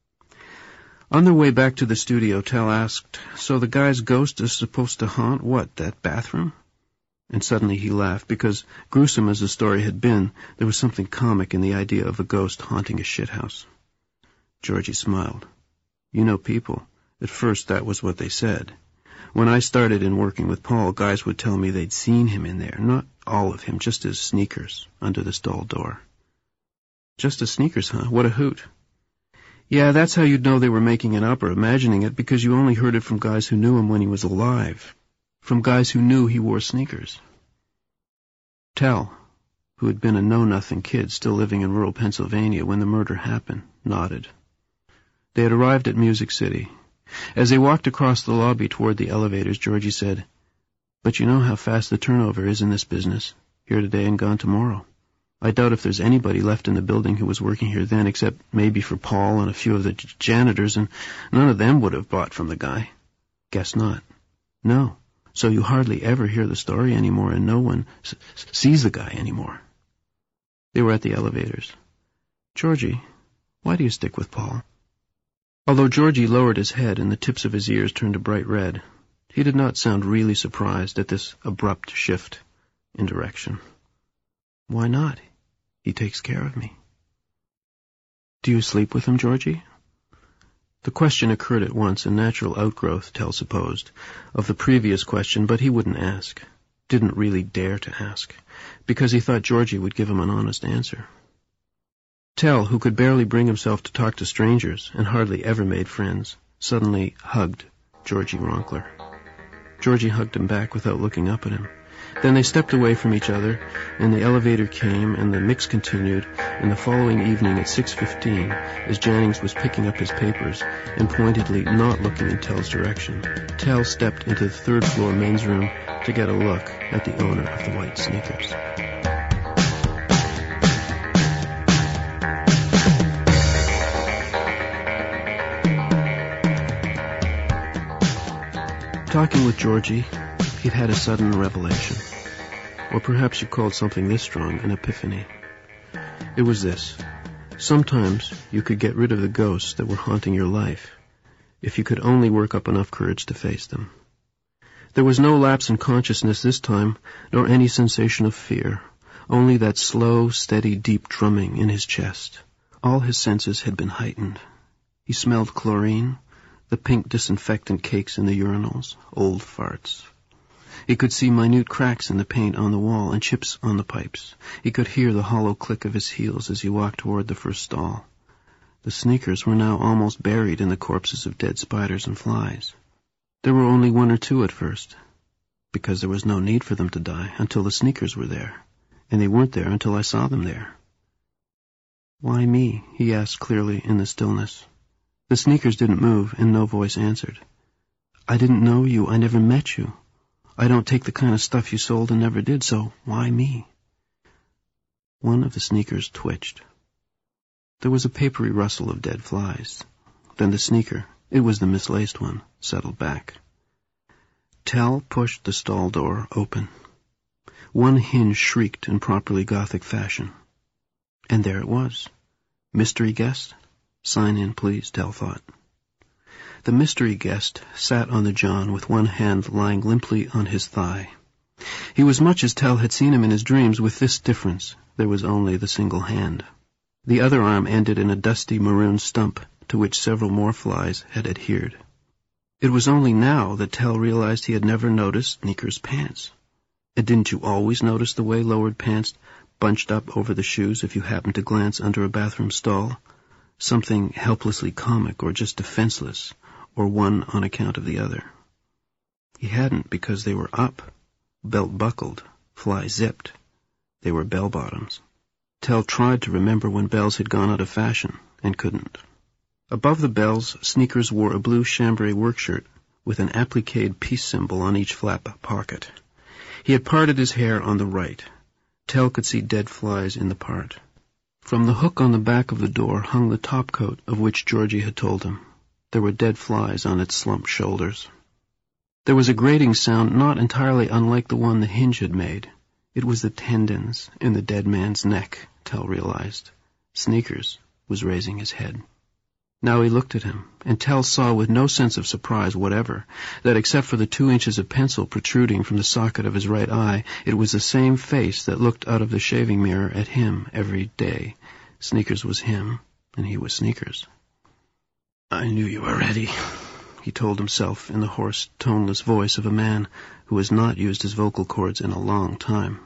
On their way back to the studio, Tell asked, so the guy's ghost is supposed to haunt what, that bathroom? And suddenly he laughed, because, gruesome as the story had been, there was something comic in the idea of a ghost haunting a shithouse. Georgie smiled. You know people. At first that was what they said. When I started in working with Paul, guys would tell me they'd seen him in there. Not all of him, just his sneakers, under the stall door. Just his sneakers, huh? What a hoot. Yeah, that's how you'd know they were making it up or imagining it, because you only heard it from guys who knew him when he was alive. From guys who knew he wore sneakers. Tell, who had been a know-nothing kid still living in rural Pennsylvania when the murder happened, nodded. They had arrived at Music City. As they walked across the lobby toward the elevators, Georgie said, But you know how fast the turnover is in this business, here today and gone tomorrow. I doubt if there's anybody left in the building who was working here then, except maybe for Paul and a few of the janitors, and none of them would have bought from the guy. Guess not. No. So you hardly ever hear the story anymore, and no one sees the guy anymore. They were at the elevators. Georgie, why do you stick with Paul? Although Georgie lowered his head and the tips of his ears turned a bright red, he did not sound really surprised at this abrupt shift in direction. Why not? He takes care of me. Do you sleep with him, Georgie? The question occurred at once, a natural outgrowth, Tell supposed, of the previous question, but he wouldn't ask. Didn't really dare to ask, because he thought Georgie would give him an honest answer. Tell, who could barely bring himself to talk to strangers and hardly ever made friends, suddenly hugged Georgie Ronkler. Georgie hugged him back without looking up at him. Then they stepped away from each other, and the elevator came, and the mix continued, and the following evening at 6:15, as Jannings was picking up his papers, and pointedly not looking in Tell's direction, Tell stepped into the 3rd floor men's room to get a look at the owner of the white sneakers. Talking with Georgie, he'd had a sudden revelation. Or perhaps you called something this strong an epiphany. It was this. Sometimes you could get rid of the ghosts that were haunting your life, if you could only work up enough courage to face them. There was no lapse in consciousness this time, nor any sensation of fear, only that slow, steady, deep drumming in his chest. All his senses had been heightened. He smelled chlorine, the pink disinfectant cakes in the urinals, old farts. He could see minute cracks in the paint on the wall and chips on the pipes. He could hear the hollow click of his heels as he walked toward the first stall. The sneakers were now almost buried in the corpses of dead spiders and flies. There were only 1 or 2 at first, because there was no need for them to die until the sneakers were there, and they weren't there until I saw them there. "Why me?" he asked clearly in the stillness. The sneakers didn't move, and no voice answered. "I didn't know you. I never met you. I don't take the kind of stuff you sold and never did, so why me?" One of the sneakers twitched. There was a papery rustle of dead flies. Then the sneaker, it was the mislaced one, settled back. Tell pushed the stall door open. One hinge shrieked in properly Gothic fashion. And there it was. Mystery guest? Sign in, please, Tell thought. The mystery guest sat on the john with one hand lying limply on his thigh. He was much as Tell had seen him in his dreams, with this difference: there was only the single hand. The other arm ended in a dusty maroon stump to which several more flies had adhered. It was only now that Tell realized he had never noticed Sneaker's pants. And didn't you always notice the way lowered pants bunched up over the shoes if you happened to glance under a bathroom stall? Something helplessly comic or just defenseless, or one on account of the other. He hadn't, because they were up, belt buckled, fly zipped. They were bell-bottoms. Tell tried to remember when bells had gone out of fashion, and couldn't. Above the bells, Sneakers wore a blue chambray workshirt with an appliqued peace symbol on each flap pocket. He had parted his hair on the right. Tell could see dead flies in the part. From the hook on the back of the door hung the topcoat of which Georgie had told him. There were dead flies on its slumped shoulders. There was a grating sound not entirely unlike the one the hinge had made. It was the tendons in the dead man's neck, Tell realized. Sneakers was raising his head. Now he looked at him, and Tell saw with no sense of surprise whatever that except for the 2 inches of pencil protruding from the socket of his right eye, it was the same face that looked out of the shaving mirror at him every day. Sneakers was him, and he was Sneakers. "I knew you already," he told himself in the hoarse, toneless voice of a man who has not used his vocal cords in a long time.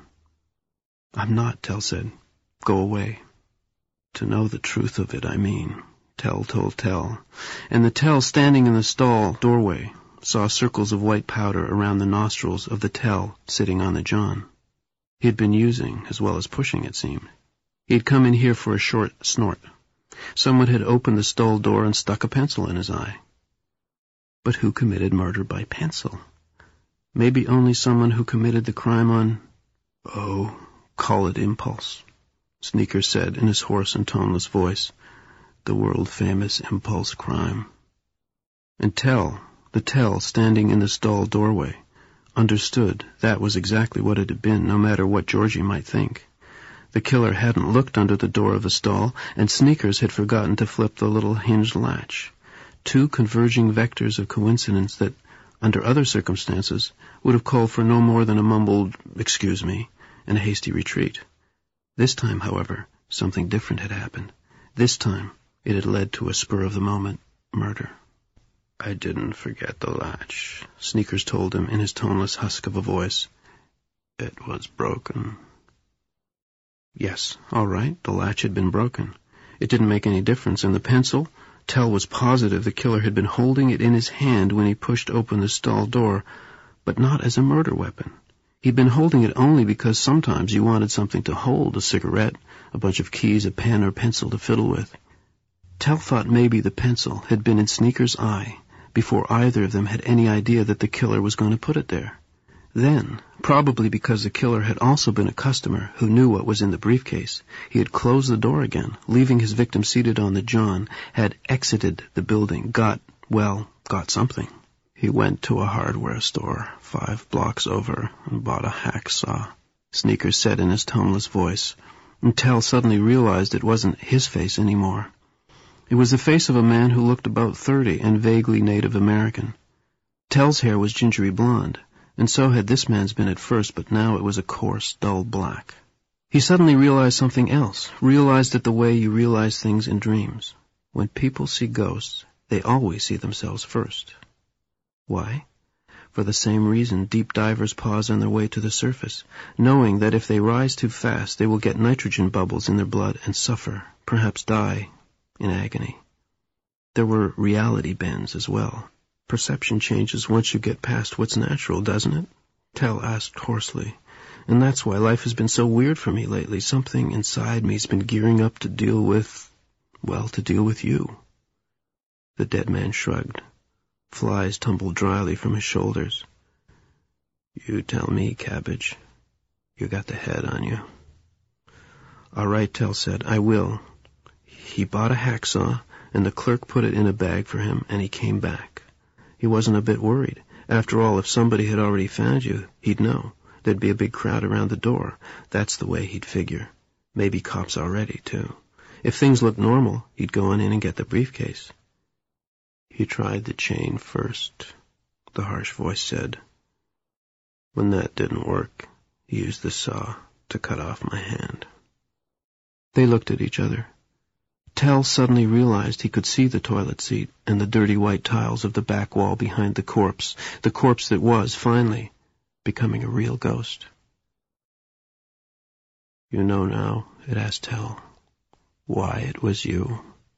"I'm not," Tell said. "Go away." "To know the truth of it, I mean," Tell told Tell, and the Tell standing in the stall doorway saw circles of white powder around the nostrils of the Tell sitting on the john. He had been using as well as pushing, it seemed. He had come in here for a short snort. Someone had opened the stall door and stuck a pencil in his eye. But who committed murder by pencil? Maybe only someone who committed the crime on... "Oh, call it impulse," Sneakers said in his hoarse and toneless voice. "The world-famous impulse crime." And Tell, the Tell standing in the stall doorway, understood that was exactly what it had been, no matter what Georgie might think. The killer hadn't looked under the door of the stall, and Sneakers had forgotten to flip the little hinged latch. 2 converging vectors of coincidence that, under other circumstances, would have called for no more than a mumbled, "Excuse me," and a hasty retreat. This time, however, something different had happened. This time, it had led to a spur-of-the-moment murder. "I didn't forget the latch," Sneakers told him in his toneless husk of a voice. "It was broken." Yes, all right, the latch had been broken. It didn't make any difference, and the pencil? Tell was positive the killer had been holding it in his hand when he pushed open the stall door, but not as a murder weapon. He'd been holding it only because sometimes you wanted something to hold, a cigarette, a bunch of keys, a pen or pencil to fiddle with. Tell thought maybe the pencil had been in Sneakers' eye before either of them had any idea that the killer was going to put it there. Then, probably because the killer had also been a customer who knew what was in the briefcase, he had closed the door again, leaving his victim seated on the john, had exited the building, got something. He went to a hardware store 5 blocks over and bought a hacksaw, Sneakers said in his toneless voice, and Tell suddenly realized it wasn't his face anymore. It was the face of a man who looked about 30 and vaguely Native American. Tell's hair was gingery blonde, and so had this man's been at first, but now it was a coarse, dull black. He suddenly realized something else, realized it the way you realize things in dreams. When people see ghosts, they always see themselves first. Why? For the same reason deep divers pause on their way to the surface, knowing that if they rise too fast, they will get nitrogen bubbles in their blood and suffer, perhaps die, in agony. There were reality bends as well. Perception changes once you get past what's natural, doesn't it? Tell asked hoarsely. And that's why life has been so weird for me lately. Something inside me's been gearing up to deal with you. The dead man shrugged. Flies tumbled dryly from his shoulders. You tell me, Cabbage. You got the head on you. All right, Tell said. I will. He bought a hacksaw, and the clerk put it in a bag for him, and he came back. He wasn't a bit worried. After all, if somebody had already found you, he'd know. There'd be a big crowd around the door. That's the way he'd figure. Maybe cops already, too. If things looked normal, he'd go on in and get the briefcase. He tried the chain first, the harsh voice said. When that didn't work, he used the saw to cut off my hand. They looked at each other. Tell suddenly realized he could see the toilet seat and the dirty white tiles of the back wall behind the corpse that was, finally, becoming a real ghost. You know now, it asked Tell, why it was you.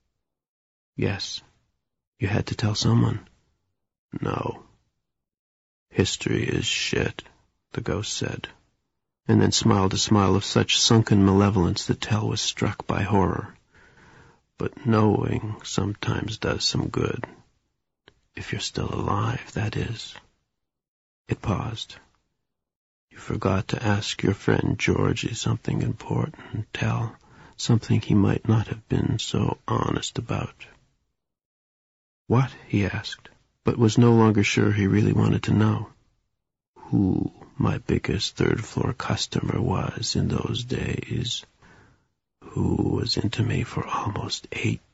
Yes. You had to tell someone. No. History is shit, the ghost said, and then smiled a smile of such sunken malevolence that Tell was struck by horror. But knowing sometimes does some good. If you're still alive, that is. It paused. You forgot to ask your friend Georgie something important, Tell, something he might not have been so honest about. What? He asked, but was no longer sure he really wanted to know. Who my biggest third-floor customer was in those days. Who was into me for almost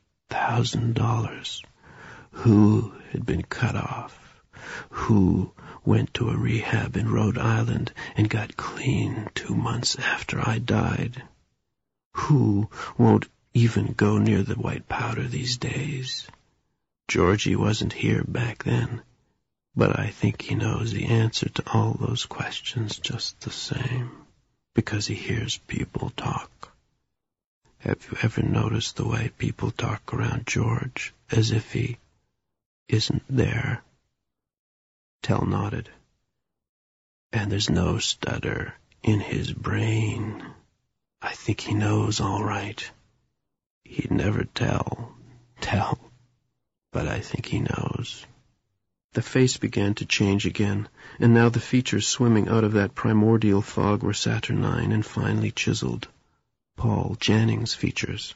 $8,000. Who had been cut off. Who went to a rehab in Rhode Island and got clean 2 months after I died. Who won't even go near the white powder these days. Georgie wasn't here back then, but I think he knows the answer to all those questions just the same, because he hears people talk. Have you ever noticed the way people talk around George, as if he isn't there? Tell nodded. And there's no stutter in his brain. I think he knows all right. He'd never tell, but I think he knows. The face began to change again, and now the features swimming out of that primordial fog were saturnine and finely chiseled. Paul Janning's features.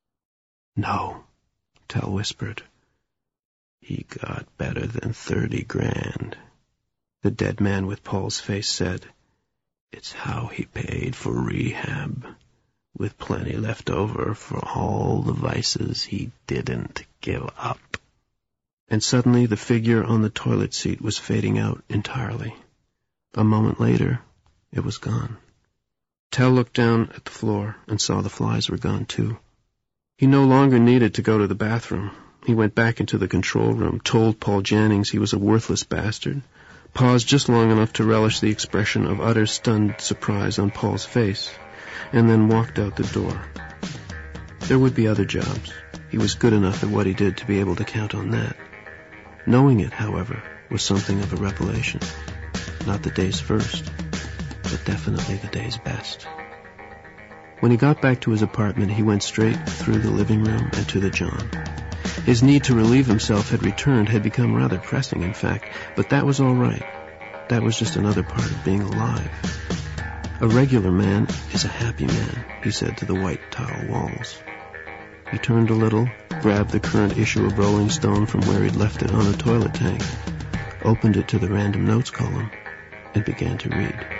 No, Tell whispered. He got better than 30 grand. The dead man with Paul's face said, It's how he paid for rehab, with plenty left over for all the vices he didn't give up. And suddenly the figure on the toilet seat was fading out entirely. A moment later, it was gone. Tell looked down at the floor and saw the flies were gone too. He no longer needed to go to the bathroom. He went back into the control room, told Paul Jannings he was a worthless bastard, paused just long enough to relish the expression of utter stunned surprise on Paul's face, and then walked out the door. There would be other jobs. He was good enough at what he did to be able to count on that. Knowing it, however, was something of a revelation. Not the day's first, but definitely the day's best. When he got back to his apartment, he went straight through the living room and to the John. His need to relieve himself had returned, had become rather pressing, in fact, but that was all right. That was just another part of being alive. A regular man is a happy man, he said to the white tile walls. He turned a little, grabbed the current issue of Rolling Stone from where he'd left it on a toilet tank, opened it to the random notes column, and began to read.